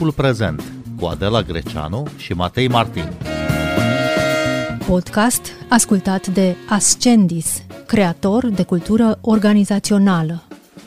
Timpul prezent cu Adela Greceanu și Matei Martin. Podcast ascultat de Ascendis, creator de cultură organizațională.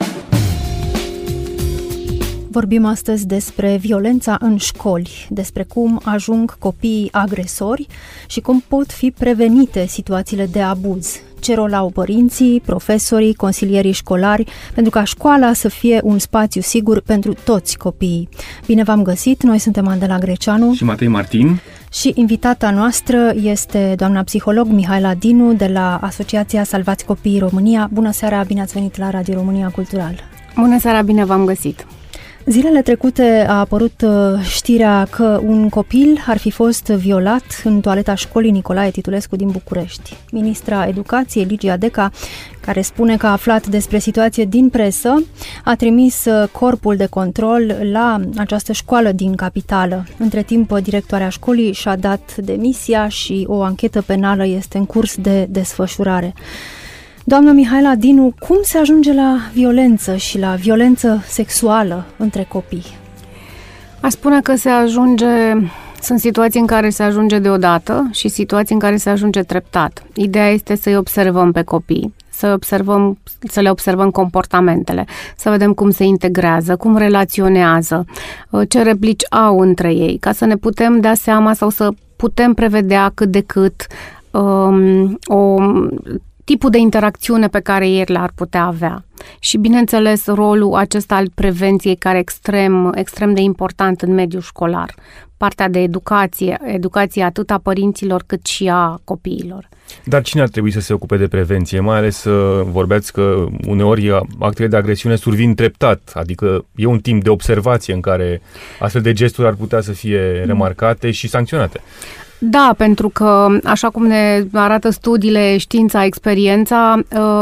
Vorbim astăzi despre violența în școli, despre cum ajung copiii agresori și cum pot fi prevenite situațiile de abuz. Ce rol au părinții, profesorii, consilierii școlari, pentru ca școala să fie un spațiu sigur pentru toți copiii. Bine v-am găsit, noi suntem Adela Greceanu și Matei Martin. Și invitata noastră este doamna psiholog Mihaela Dinu de la Asociația Salvați Copiii România. Bună seara, bine ați venit la Radio România Cultural. Bună seara, bine v-am găsit. Zilele trecute a apărut știrea că un copil ar fi fost violat în toaleta școlii Nicolae Titulescu din București. Ministra Educației, Ligia Deca, care spune că a aflat despre situație din presă, a trimis corpul de control la această școală din capitală. Între timp, directoarea școlii și-a dat demisia și o anchetă penală este în curs de desfășurare. Doamna Mihaela Dinu, cum se ajunge la violență și la violență sexuală între copii? Aș spune că sunt situații în care se ajunge deodată și situații în care se ajunge treptat. Ideea este să-i observăm pe copii, să le observăm comportamentele, să vedem cum se integrează, cum relaționează, ce replici au între ei, ca să ne putem da seama sau să putem prevedea cât de cât tipul de interacțiune pe care ei l-ar putea avea. Și, bineînțeles, rolul acesta al prevenției, care e extrem de important în mediul școlar. Partea de educație atât a părinților cât și a copiilor. Dar cine ar trebui să se ocupe de prevenție? Mai ales vorbeați că uneori actele de agresiune survin treptat, adică e un timp de observație în care astfel de gesturi ar putea să fie remarcate și sancționate. Da, pentru că, așa cum ne arată studiile, știința, experiența,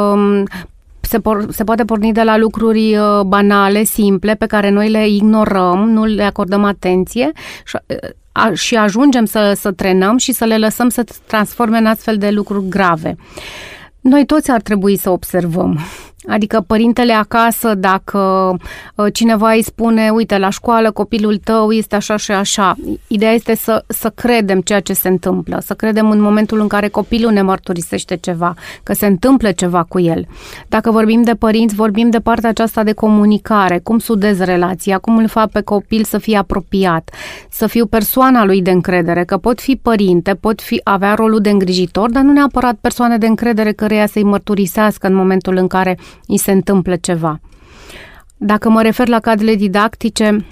se poate porni de la lucruri banale, simple, pe care noi le ignorăm, nu le acordăm atenție și ajungem să trenăm și să le lăsăm să transforme în astfel de lucruri grave. Noi toți ar trebui să observăm. Adică părintele acasă, dacă cineva îi spune, uite, la școală copilul tău este așa și așa, ideea este să credem ceea ce se întâmplă, să credem în momentul în care copilul ne mărturisește ceva, că se întâmplă ceva cu el. Dacă vorbim de părinți, vorbim de partea aceasta de comunicare, cum sudez relația, cum îl fac pe copil să fie apropiat, să fiu persoana lui de încredere, că pot fi părinte, avea rolul de îngrijitor, dar nu neapărat persoane de încredere căreia să-i mărturisească în momentul în care îi se întâmplă ceva. Dacă mă refer la cadrele didactice,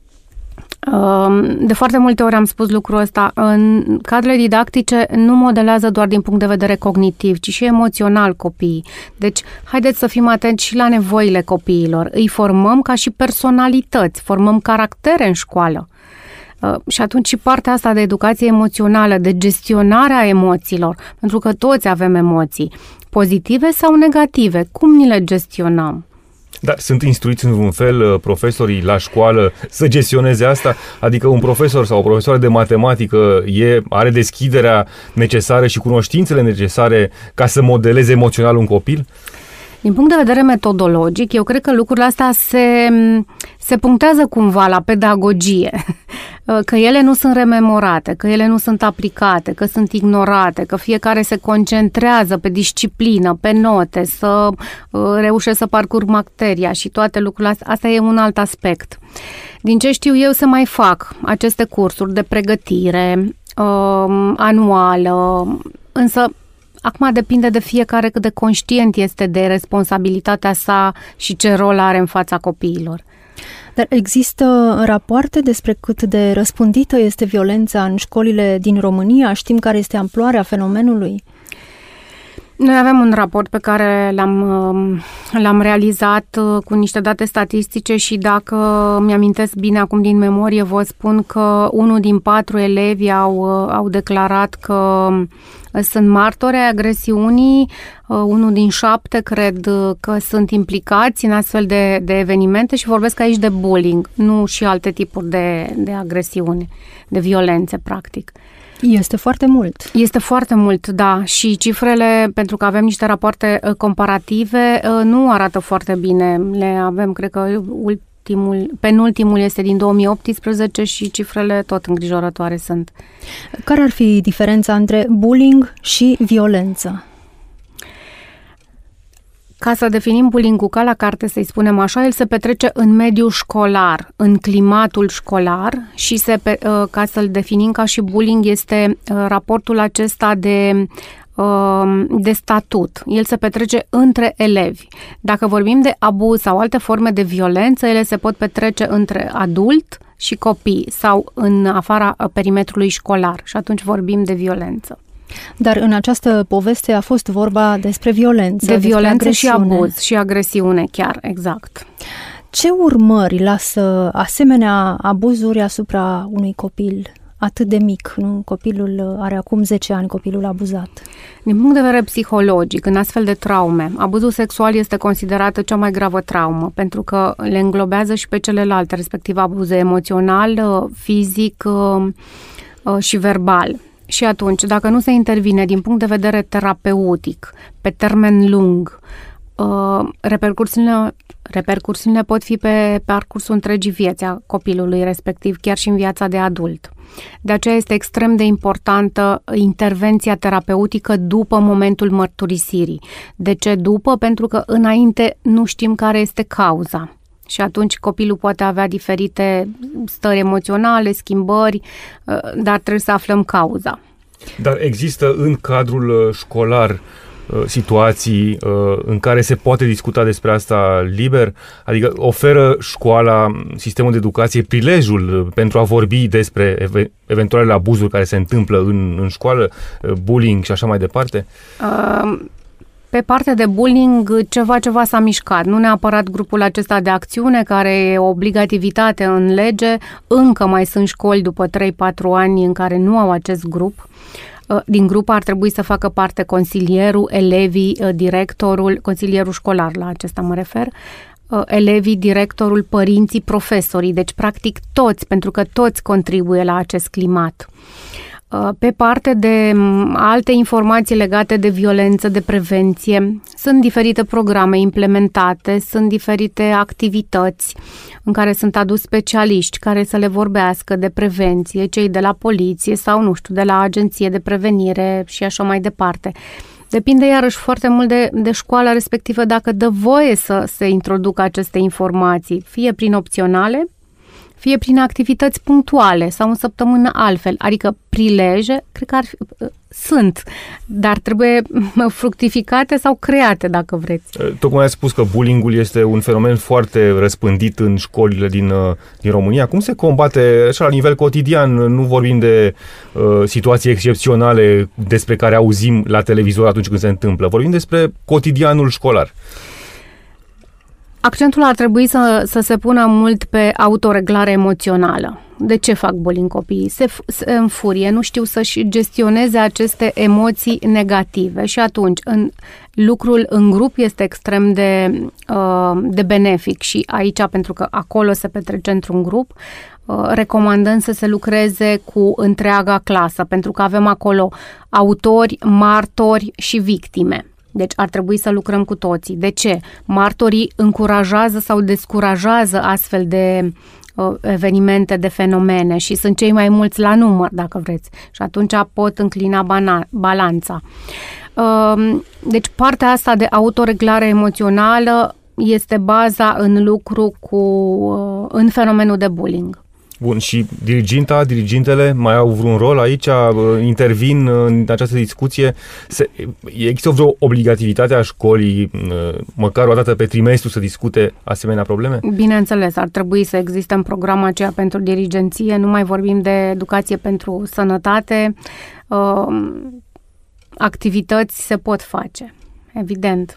de foarte multe ori am spus lucrul ăsta, în cadrele didactice nu modelează doar din punct de vedere cognitiv, ci și emoțional copiii. Deci, haideți să fim atenți și la nevoile copiilor. Îi formăm ca și personalități, formăm caractere în școală. Și atunci și partea asta de educație emoțională, de gestionarea emoțiilor, pentru că toți avem emoții, pozitive sau negative, cum ni le gestionăm? Dar sunt instruiți în un fel profesorii la școală să gestioneze asta? Adică un profesor sau o profesoară de matematică are deschiderea necesară și cunoștințele necesare ca să modeleze emoțional un copil? Din punct de vedere metodologic, eu cred că lucrurile astea se punctează cumva la pedagogie, că ele nu sunt rememorate, că ele nu sunt aplicate, că sunt ignorate, că fiecare se concentrează pe disciplină, pe note, să reușește să parcurg materia și toate lucrurile astea. Asta e un alt aspect. Din ce știu eu, se mai fac aceste cursuri de pregătire anuală, însă acum depinde de fiecare cât de conștient este de responsabilitatea sa și ce rol are în fața copiilor. Dar există rapoarte despre cât de răspândită este violența în școlile din România? Știm care este amploarea fenomenului? Noi avem un raport pe care l-am realizat cu niște date statistice și dacă mi-amintesc bine acum din memorie, vă spun că 1 din 4 elevi au declarat că sunt martori ai agresiunii, 1 din 7 cred că sunt implicați în astfel de evenimente și vorbesc aici de bullying, nu și alte tipuri de agresiune, de violențe, practic. Este foarte mult. Este foarte mult, da. Și cifrele, pentru că avem niște rapoarte comparative, nu arată foarte bine. Le avem, cred că, penultimul este din 2018 și cifrele tot îngrijorătoare sunt. Care ar fi diferența între bullying și violență? Ca să definim bullying-ul ca la carte, să-i spunem așa, el se petrece în mediul școlar, în climatul școlar și ca să-l definim ca și bullying este raportul acesta de statut. El se petrece între elevi. Dacă vorbim de abuz sau alte forme de violență, ele se pot petrece între adult și copii sau în afara perimetrului școlar și atunci vorbim de violență. Dar în această poveste a fost vorba despre violență. De violență și abuz și agresiune, chiar, exact. Ce urmări lasă asemenea abuzuri asupra unui copil atât de mic? Nu? Copilul are acum 10 ani, copilul abuzat. Din punct de vedere psihologic, în astfel de traume, abuzul sexual este considerată cea mai gravă traumă, pentru că le înglobează și pe celelalte, respectiv abuz emoțional, fizic și verbal. Și atunci, dacă nu se intervine din punct de vedere terapeutic, pe termen lung, repercursiunile pot fi pe parcursul întregii vieți a copilului respectiv, chiar și în viața de adult. De aceea este extrem de importantă intervenția terapeutică după momentul mărturisirii. De ce după? Pentru că înainte nu știm care este cauza. Și atunci copilul poate avea diferite stări emoționale, schimbări, dar trebuie să aflăm cauza. Dar există în cadrul școlar situații în care se poate discuta despre asta liber? Adică oferă școala, sistemul de educație, prilejul pentru a vorbi despre eventualele abuzuri care se întâmplă în școală, bullying și așa mai departe? Pe partea de bullying, ceva s-a mișcat. Nu neapărat grupul acesta de acțiune, care e o obligativitate în lege. Încă mai sunt școli după 3-4 ani în care nu au acest grup. Din grup ar trebui să facă parte consilierul, elevii, directorul, consilierul școlar, la acesta mă refer, elevii, directorul, părinții, profesorii. Deci, practic, toți, pentru că toți contribuie la acest climat. Pe parte de alte informații legate de violență, de prevenție, sunt diferite programe implementate, sunt diferite activități în care sunt aduși specialiști care să le vorbească de prevenție, cei de la poliție sau, nu știu, de la agenție de prevenire și așa mai departe. Depinde iarăși foarte mult de școala respectivă dacă dă voie să se introducă aceste informații, fie prin opționale, fie prin activități punctuale sau în săptămână altfel. Adică prileje, cred că sunt, dar trebuie fructificate sau create, dacă vreți. Tocmai ați spus că bullying-ul este un fenomen foarte răspândit în școlile din România. Cum se combate așa la nivel cotidian? Nu vorbim de situații excepționale despre care auzim la televizor atunci când se întâmplă. Vorbim despre cotidianul școlar. Accentul ar trebui să se pună mult pe autoreglare emoțională. De ce fac bullying copiii? Se înfurie, nu știu să-și gestioneze aceste emoții negative și atunci lucrul în grup este extrem de benefic și aici, pentru că acolo se petrece într-un grup, recomandăm să se lucreze cu întreaga clasă, pentru că avem acolo autori, martori și victime. Deci ar trebui să lucrăm cu toții. De ce? Martorii încurajează sau descurajează astfel de evenimente, de fenomene și sunt cei mai mulți la număr, dacă vreți. Și atunci pot înclina balanța. Deci partea asta de autoreglare emoțională este baza în lucru în fenomenul de bullying. Bun, și dirigintele mai au vreun rol aici? Intervin în această discuție? Există vreo obligativitate a școlii, măcar o dată pe trimestru, să discute asemenea probleme? Bineînțeles, ar trebui să existe în programul aceea pentru dirigenție, nu mai vorbim de educație pentru sănătate, activități se pot face, evident.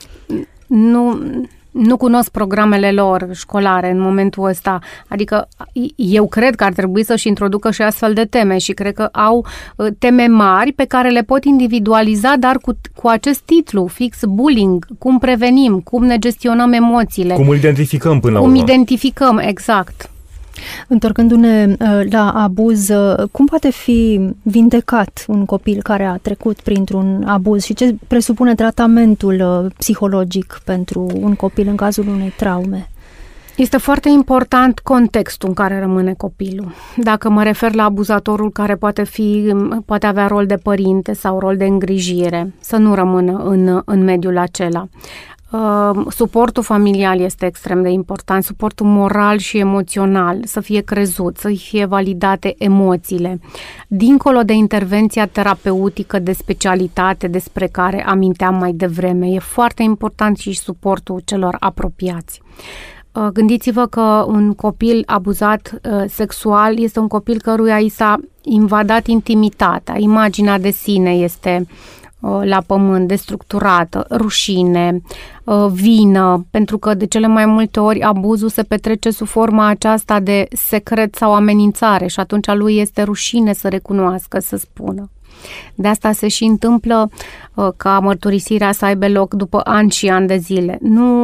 Nu cunosc programele lor școlare în momentul ăsta, adică eu cred că ar trebui să-și introducă și astfel de teme și cred că au teme mari pe care le pot individualiza, dar cu acest titlu fix, bullying, cum prevenim, cum ne gestionăm emoțiile. Cum îl identificăm până la urmă. Cum identificăm, exact. Întorcându-ne la abuz, cum poate fi vindecat un copil care a trecut printr-un abuz și ce presupune tratamentul psihologic pentru un copil în cazul unei traume? Este foarte important contextul în care rămâne copilul. Dacă mă refer la abuzatorul care poate avea rol de părinte sau rol de îngrijire, să nu rămână în mediul acela. Suportul familial este extrem de important, suportul moral și emoțional, să fie crezut, să fie validate emoțiile. Dincolo de intervenția terapeutică de specialitate despre care aminteam mai devreme, e foarte important și suportul celor apropiați. Gândiți-vă că un copil abuzat sexual este un copil căruia i s-a invadat intimitatea, imaginea de sine este la pământ, destructurată, rușine, vină, pentru că de cele mai multe ori abuzul se petrece sub forma aceasta de secret sau amenințare și atunci lui este rușine să recunoască, să spună. De asta se și întâmplă ca mărturisirea să aibă loc după ani și ani de zile.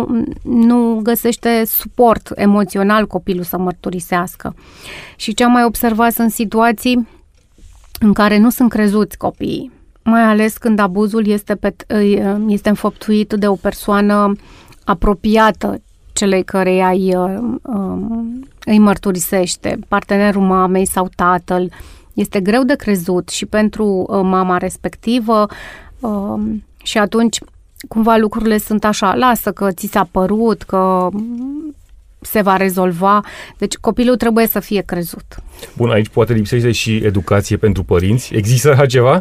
Nu găsește suport emoțional copilul să mărturisească. Și ce am mai observat sunt situații în care nu sunt crezuți copiii, mai ales când abuzul este înfăptuit de o persoană apropiată celei căreia îi mărturisește, partenerul mamei sau tatăl. Este greu de crezut și pentru mama respectivă și atunci cumva lucrurile sunt așa, lasă că ți s-a părut, că se va rezolva. Deci copilul trebuie să fie crezut. Bun, aici poate lipsește și educație pentru părinți. Există așa ceva?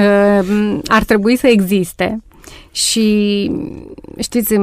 Ar trebui să existe și știți,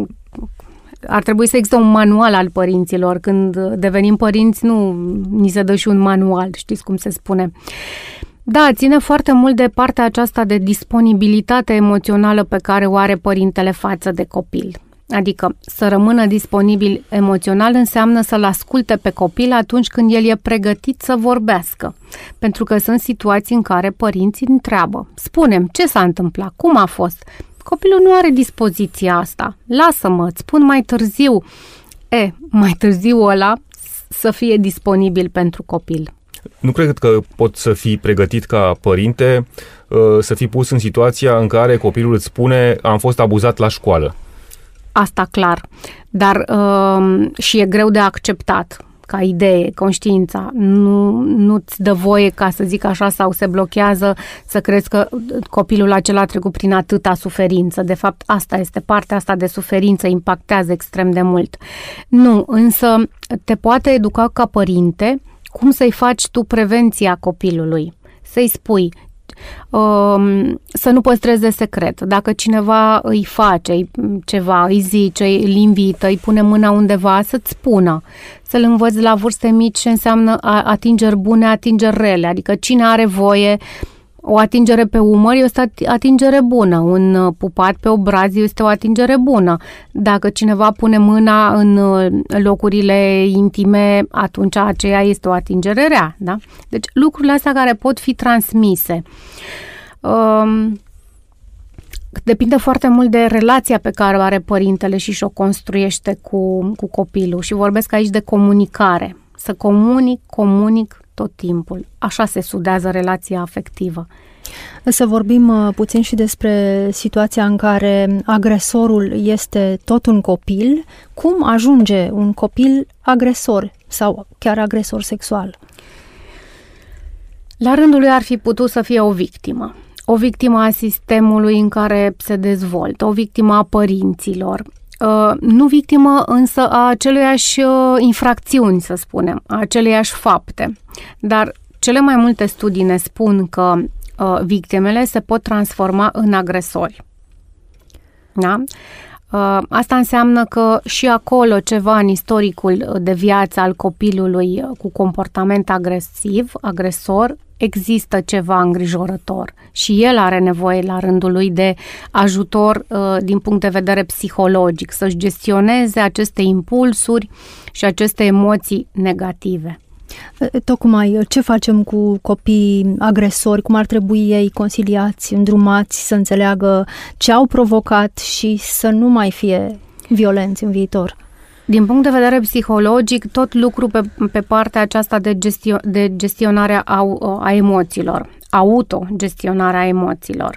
ar trebui să existe un manual al părinților. Când devenim părinți, nu ni se dă și un manual, știți cum se spune. Da, ține foarte mult de partea aceasta de disponibilitate emoțională pe care o are părintele față de copil. Adică să rămână disponibil emoțional înseamnă să-l asculte pe copil atunci când el e pregătit să vorbească. Pentru că sunt situații în care părinții întreabă, spune-mi ce s-a întâmplat, cum a fost. Copilul nu are dispoziția asta. Lasă-mă, îți spun mai târziu. Mai târziu ăla să fie disponibil pentru copil. Nu cred că pot să fii pregătit ca părinte, să fii pus în situația în care copilul îți spune am fost abuzat la școală. Asta clar, dar și e greu de acceptat ca idee, conștiința. Nu-ți dă voie, ca să zic așa, sau se blochează să crezi că copilul acela a trecut prin atâta suferință. De fapt, asta este partea asta de suferință, impactează extrem de mult. Nu, însă te poate educa ca părinte cum să-i faci tu prevenția copilului. Să-i spui să nu păstreze secret. Dacă cineva îi face ceva, îi zice, îl invită, îi pune mâna undeva, să-ți spună. Să-l învăți la vârste mici ce înseamnă atingeri bune, atingeri rele. Adică cine are voie, o atingere pe umăr este o atingere bună. Un pupat pe obraz este o atingere bună. Dacă cineva pune mâna în locurile intime, atunci aceea este o atingere rea. Da? Deci lucrurile astea care pot fi transmise. Depinde foarte mult de relația pe care o are părintele și o construiește cu copilul. Și vorbesc aici de comunicare. Să comunic tot timpul. Așa se sudează relația afectivă. Să vorbim puțin și despre situația în care agresorul este tot un copil. Cum ajunge un copil agresor sau chiar agresor sexual? La rândul lui ar fi putut să fie o victimă. O victimă a sistemului în care se dezvoltă, o victimă a părinților. Nu victimă însă a aceleiași infracțiuni, să spunem, a aceleiași fapte. Dar cele mai multe studii ne spun că victimele se pot transforma în agresori. Da? Asta înseamnă că și acolo ceva în istoricul de viață al copilului cu comportament agresiv, agresor, există ceva îngrijorător și el are nevoie la rândul lui de ajutor din punct de vedere psihologic, să-și gestioneze aceste impulsuri și aceste emoții negative. Tocmai, ce facem cu copiii agresori? Cum ar trebui ei consiliați, îndrumați să înțeleagă ce au provocat și să nu mai fie violenți în viitor? Din punct de vedere psihologic, tot lucru pe partea aceasta de gestionarea a emoțiilor, autogestionarea emoțiilor.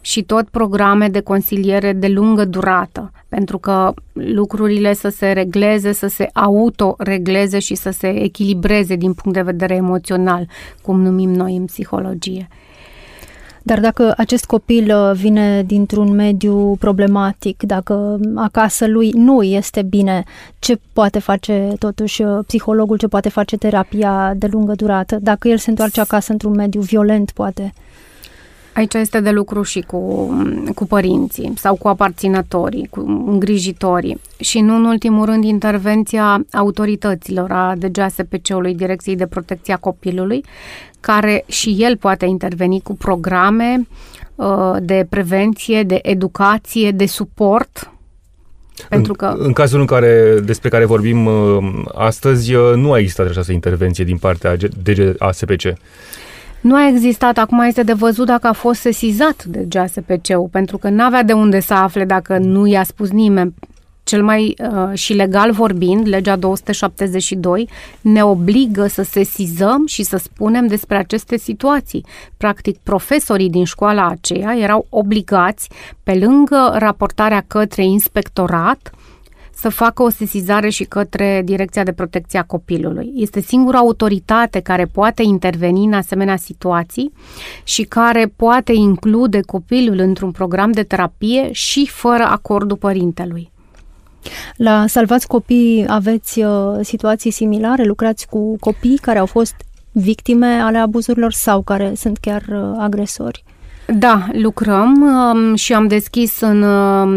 și tot programe de consiliere de lungă durată, pentru că lucrurile să se regleze, să se autoregleze și să se echilibreze din punct de vedere emoțional, cum numim noi în psihologie. Dar dacă acest copil vine dintr-un mediu problematic, dacă acasă lui nu este bine, ce poate face totuși psihologul, ce poate face terapia de lungă durată? Dacă el se întoarce acasă într-un mediu violent, poate... Aici este de lucru și cu părinții sau cu aparținătorii, cu îngrijitorii și nu în ultimul rând intervenția autorităților, a DGASPC-ului, Direcției de Protecție a Copilului, care și el poate interveni cu programe de prevenție, de educație, de suport. Pentru că în cazul despre care vorbim astăzi, nu a existat această intervenție din partea DGASPC. Nu a existat, acum este de văzut dacă a fost sesizat de GASPC-ul, pentru că n-avea de unde să afle dacă nu i-a spus nimeni. Cel mai și legal vorbind, legea 272 ne obligă să sesizăm și să spunem despre aceste situații. Practic, profesorii din școala aceea erau obligați, pe lângă raportarea către inspectorat, să facă o sesizare și către Direcția de Protecție a Copilului. Este singura autoritate care poate interveni în asemenea situații și care poate include copilul într-un program de terapie și fără acordul părintelui. La Salvați Copii aveți situații similare? Lucrați cu copii care au fost victime ale abuzurilor sau care sunt chiar agresori? Da, lucrăm și am deschis în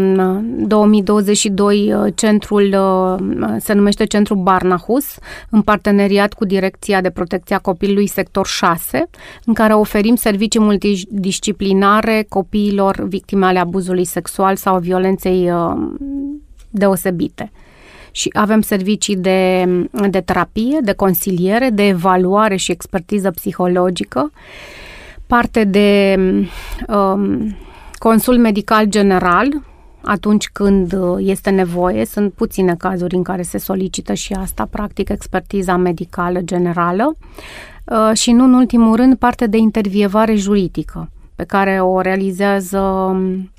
2022 centrul, se numește Centrul Barnahus, în parteneriat cu Direcția de Protecție a Copilului Sector 6, în care oferim servicii multidisciplinare copiilor victime ale abuzului sexual sau violenței deosebite. Și avem servicii de terapie, de consiliere, de evaluare și expertiză psihologică, parte de consult medical general, atunci când este nevoie. Sunt puține cazuri în care se solicită și asta, practic expertiza medicală generală, și nu în ultimul rând parte de intervievare juridică, pe care o realizează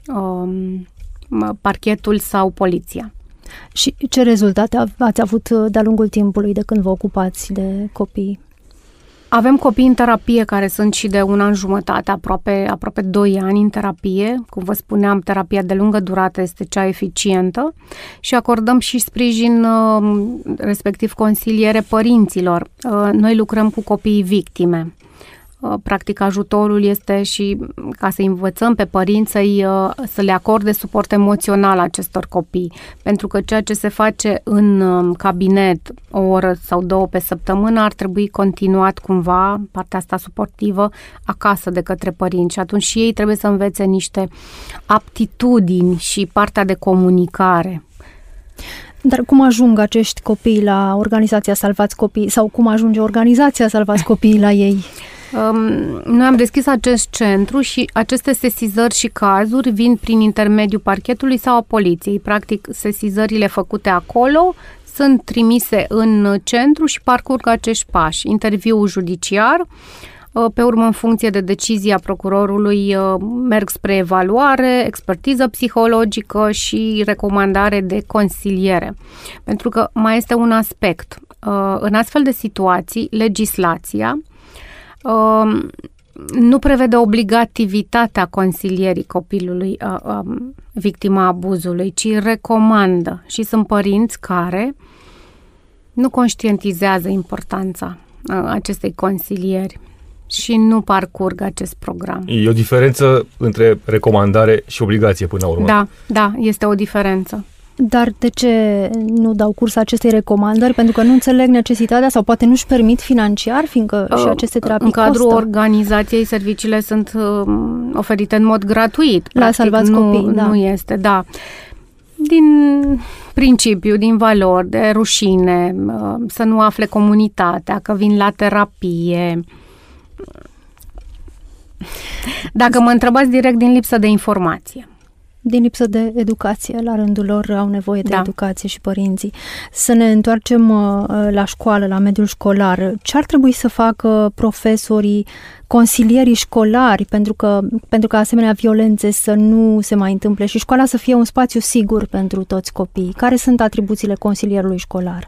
parchetul sau poliția. Și ce rezultate ați avut de-a lungul timpului de când vă ocupați de copii? Avem copii în terapie care sunt și de 1 an jumătate, aproape 2 ani în terapie. Cum vă spuneam, terapia de lungă durată este cea eficientă și acordăm și sprijin, respectiv consiliere părinților. Noi lucrăm cu copiii victime. Practic, ajutorul este și ca să învățăm pe părinți să le acorde suport emoțional acestor copii. Pentru că ceea ce se face în cabinet o oră sau 2 pe săptămână ar trebui continuat cumva, partea asta suportivă, acasă de către părinți. Și atunci și ei trebuie să învețe niște aptitudini și partea de comunicare. Dar cum ajung acești copii la organizația Salvați Copii sau cum ajunge organizația Salvați Copii la ei? Noi am deschis acest centru și aceste sesizări și cazuri vin prin intermediul parchetului sau a poliției. Practic, sesizările făcute acolo sunt trimise în centru și parcurg acești pași. Interviul judiciar, pe urmă, în funcție de decizia procurorului, merg spre evaluare, expertiză psihologică și recomandare de consiliere. Pentru că mai este un aspect. În astfel de situații, legislația nu prevede obligativitatea consilierii copilului victima abuzului, ci recomandă. Și sunt părinți care nu conștientizează importanța acestei consilieri și nu parcurg acest program. E o diferență între recomandare și obligație până la urmă. Da, este o diferență. Dar de ce nu dau curs acestei recomandări? Pentru că nu înțeleg necesitatea sau poate nu-și permit financiar, fiindcă și aceste terapii în cadrul costă. organizației, serviciile sunt oferite în mod gratuit. La Salvați Copii, Nu este, da. Din principiu, din valori, de rușine, să nu afle comunitatea, că vin la terapie. Dacă mă întrebați direct din lipsă de informație. din lipsă de educație, la rândul lor au nevoie de educație și părinții. Să ne întoarcem la școală, la mediul școlar. Ce ar trebui să facă profesorii, consilierii școlari pentru că asemenea violențe să nu se mai întâmple și școala să fie un spațiu sigur pentru toți copiii? Care sunt atribuțiile consilierului școlar?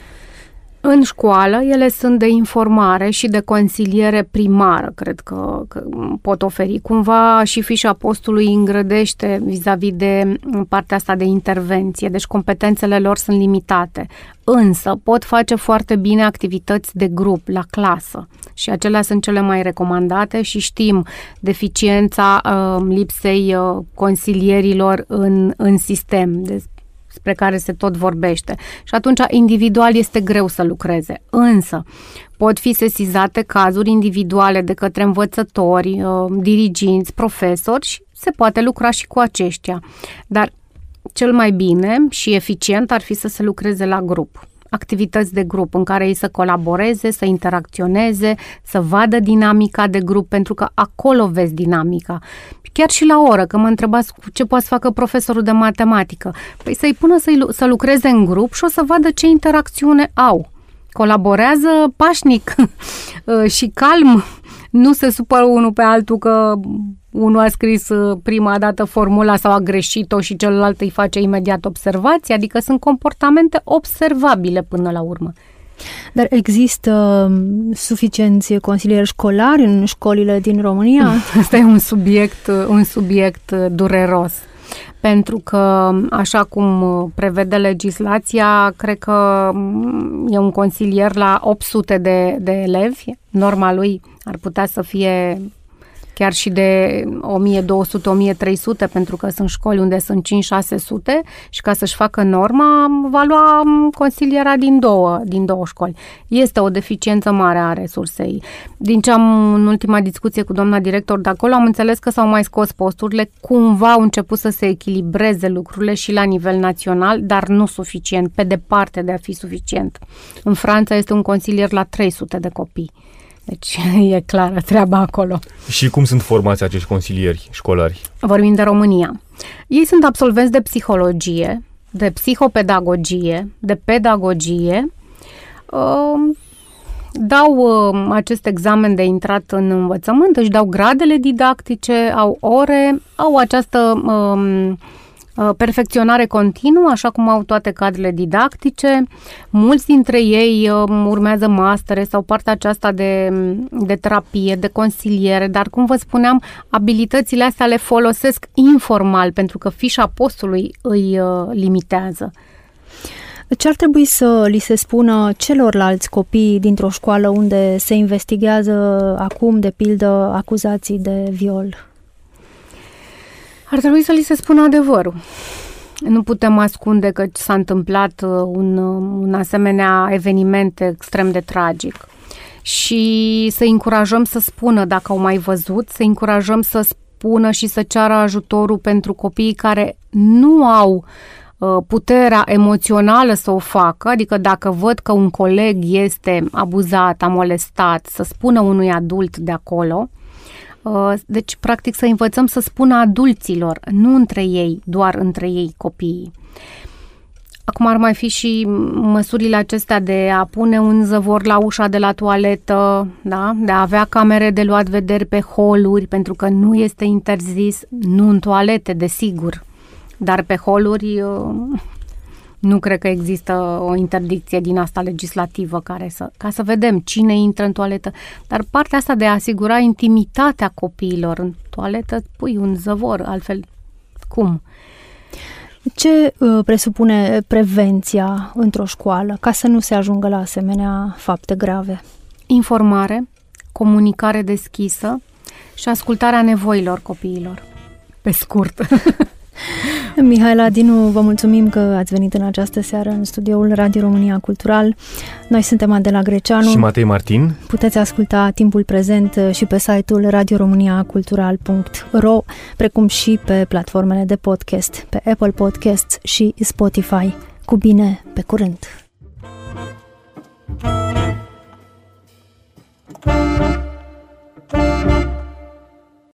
În școală, ele sunt de informare și de consiliere primară, cred că pot oferi. Cumva și fișa postului îngrădește vis-a-vis de partea asta de intervenție, deci competențele lor sunt limitate. Însă pot face foarte bine activități de grup, la clasă. Și acelea sunt cele mai recomandate și știm deficiența lipsei consilierilor în sistem, despre care se tot vorbește. Și atunci, individual este greu să lucreze. Însă, pot fi sesizate cazuri individuale de către învățători, diriginți, profesori și se poate lucra și cu aceștia. Dar cel mai bine și eficient ar fi să se lucreze la grup. Activități de grup în care ei să colaboreze, să interacționeze, să vadă dinamica de grup, pentru că acolo vezi dinamica. Chiar și la oră, că mă întrebați ce poate să facă profesorul de matematică. Păi să-i pună să lucreze în grup și o să vadă ce interacțiune au. Colaborează pașnic și calm, nu se supără unul pe altul că unul a scris prima dată formula sau a greșit-o și celălalt îi face imediat observații, adică sunt comportamente observabile până la urmă. Dar există suficienți consilieri școlari în școlile din România? Asta e un subiect dureros. Pentru că, așa cum prevede legislația, cred că e un consilier la 800 de elevi. Norma lui ar putea să fie chiar și de 1200-1300, pentru că sunt școli unde sunt 5-600 și ca să-și facă norma, va lua consiliera din două școli. Este o deficiență mare a resursei. Din ce am în ultima discuție cu doamna director de acolo, am înțeles că s-au mai scos posturile, cumva au început să se echilibreze lucrurile și la nivel național, dar nu suficient, pe departe de a fi suficient. În Franța este un consilier la 300 de copii. Deci e clară treaba acolo. Și cum sunt formați acești consilieri școlari? Vorbim de România. Ei sunt absolvenți de psihologie, de psihopedagogie, de pedagogie, dau acest examen de intrat în învățământ, își dau gradele didactice, au ore, au această perfecționare continuă, așa cum au toate cadrele didactice. Mulți dintre ei urmează mastere sau partea aceasta de terapie, de consiliere, dar, cum vă spuneam, abilitățile astea le folosesc informal, pentru că fișa postului îi limitează. Ce ar trebui să li se spună celorlalți copii dintr-o școală unde se investigează acum, de pildă, acuzații de viol? Ar trebui să li se spună adevărul. Nu putem ascunde că s-a întâmplat un asemenea eveniment extrem de tragic. Și să încurajăm să spună dacă au mai văzut, să încurajăm să spună și să ceară ajutorul pentru copiii care nu au puterea emoțională să o facă, adică dacă văd că un coleg este abuzat, a molestat, să spună unui adult de acolo. Deci, practic, să învățăm să spună adulților, nu între ei, doar între ei copiii. Acum ar mai fi și măsurile acestea de a pune un zăvor la ușa de la toaletă, da? De a avea camere de luat vederi pe holuri, pentru că nu este interzis, nu în toalete, desigur, dar pe holuri nu cred că există o interdicție din asta legislativă ca să vedem cine intră în toaletă. Dar partea asta de a asigura intimitatea copiilor în toaletă, pui un zăvor, altfel cum? Ce presupune prevenția într-o școală ca să nu se ajungă la asemenea fapte grave? Informare, comunicare deschisă și ascultarea nevoilor copiilor. Pe scurt. Mihaela Dinu, vă mulțumim că ați venit în această seară în studioul Radio România Cultural. Noi suntem Adela Greceanu și Matei Martin. Puteți asculta Timpul Prezent și pe site-ul radioromaniacultural.ro, precum și pe platformele de podcast, pe Apple Podcasts și Spotify. Cu bine, pe curând!